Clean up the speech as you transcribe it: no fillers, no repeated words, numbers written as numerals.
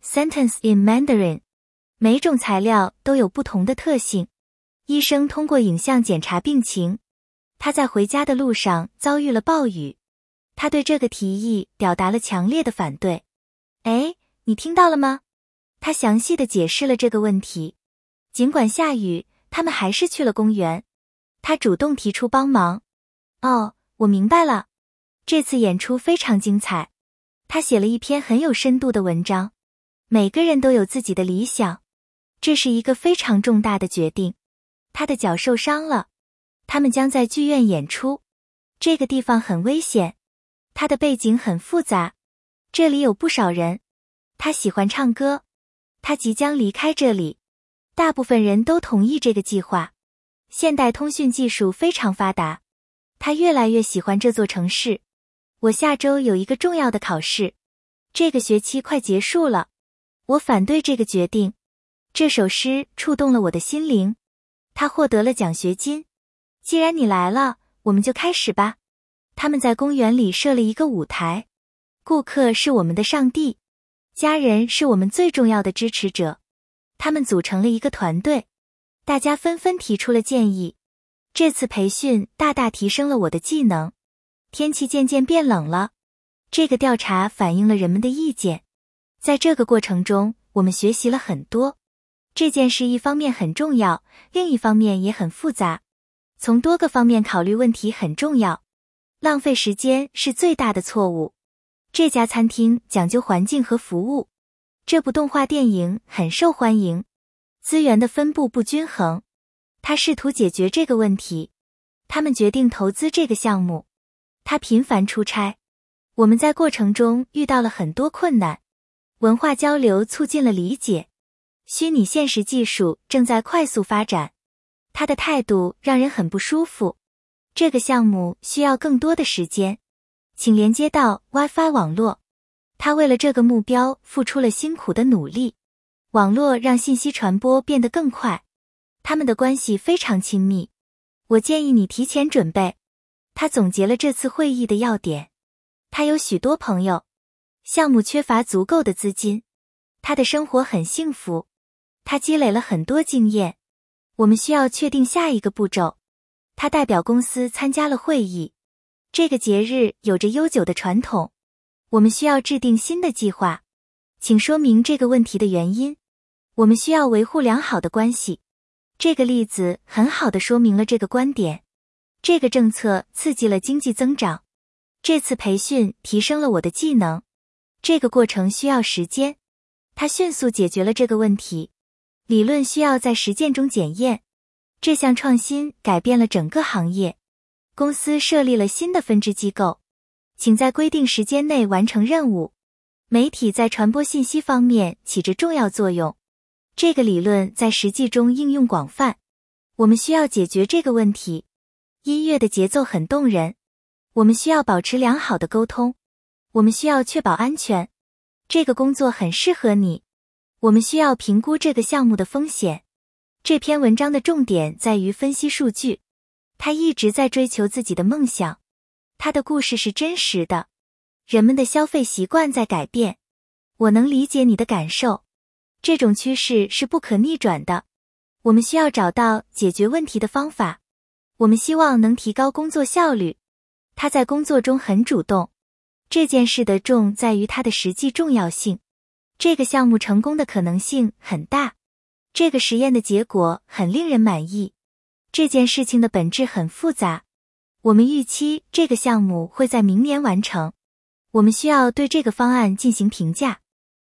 Sentence in Mandarin。每种材料都有不同的特性。医生通过影像检查病情。他在回家的路上遭遇了暴雨。他对这个提议表达了强烈的反对。诶，你听到了吗？他详细地解释了这个问题。尽管下雨，他们还是去了公园。他主动提出帮忙。哦，我明白了。这次演出非常精彩。他写了一篇很有深度的文章。每个人都有自己的理想。这是一个非常重大的决定。他的脚受伤了。他们将在剧院演出。这个地方很危险。他的背景很复杂。这里有不少人。他喜欢唱歌。他即将离开这里。大部分人都同意这个计划。现代通讯技术非常发达。他越来越喜欢这座城市。我下周有一个重要的考试。这个学期快结束了。我反对这个决定。这首诗触动了我的心灵。他获得了奖学金。既然你来了，我们就开始吧。他们在公园里设了一个舞台。顾客是我们的上帝。家人是我们最重要的支持者。他们组成了一个团队。大家纷纷提出了建议。这次培训大大提升了我的技能。天气渐渐变冷了。这个调查反映了人们的意见。在这个过程中，我们学习了很多。这件事一方面很重要，另一方面也很复杂。从多个方面考虑问题很重要。浪费时间是最大的错误。这家餐厅讲究环境和服务。这部动画电影很受欢迎。资源的分布不均衡。他试图解决这个问题。他们决定投资这个项目。他频繁出差。我们在过程中遇到了很多困难。文化交流促进了理解。虚拟现实技术正在快速发展。他的态度让人很不舒服。这个项目需要更多的时间。请连接到 Wi-Fi 网络。他为了这个目标付出了辛苦的努力。网络让信息传播变得更快。他们的关系非常亲密。我建议你提前准备。他总结了这次会议的要点。他有许多朋友。项目缺乏足够的资金。他的生活很幸福。他积累了很多经验。我们需要确定下一个步骤。他代表公司参加了会议。这个节日有着悠久的传统。我们需要制定新的计划。请说明这个问题的原因。我们需要维护良好的关系。这个例子很好地说明了这个观点。这个政策刺激了经济增长。这次培训提升了我的技能。这个过程需要时间。他迅速解决了这个问题。理论需要在实践中检验。这项创新改变了整个行业。公司设立了新的分支机构。请在规定时间内完成任务。媒体在传播信息方面起着重要作用。这个理论在实际中应用广泛。我们需要解决这个问题。音乐的节奏很动人。我们需要保持良好的沟通。我们需要确保安全。这个工作很适合你。我们需要评估这个项目的风险。这篇文章的重点在于分析数据。他一直在追求自己的梦想。他的故事是真实的。人们的消费习惯在改变。我能理解你的感受。这种趋势是不可逆转的。我们需要找到解决问题的方法。我们希望能提高工作效率。他在工作中很主动。这件事的重在于它的实际重要性。这个项目成功的可能性很大。这个实验的结果很令人满意。这件事情的本质很复杂。我们预期这个项目会在明年完成。我们需要对这个方案进行评价。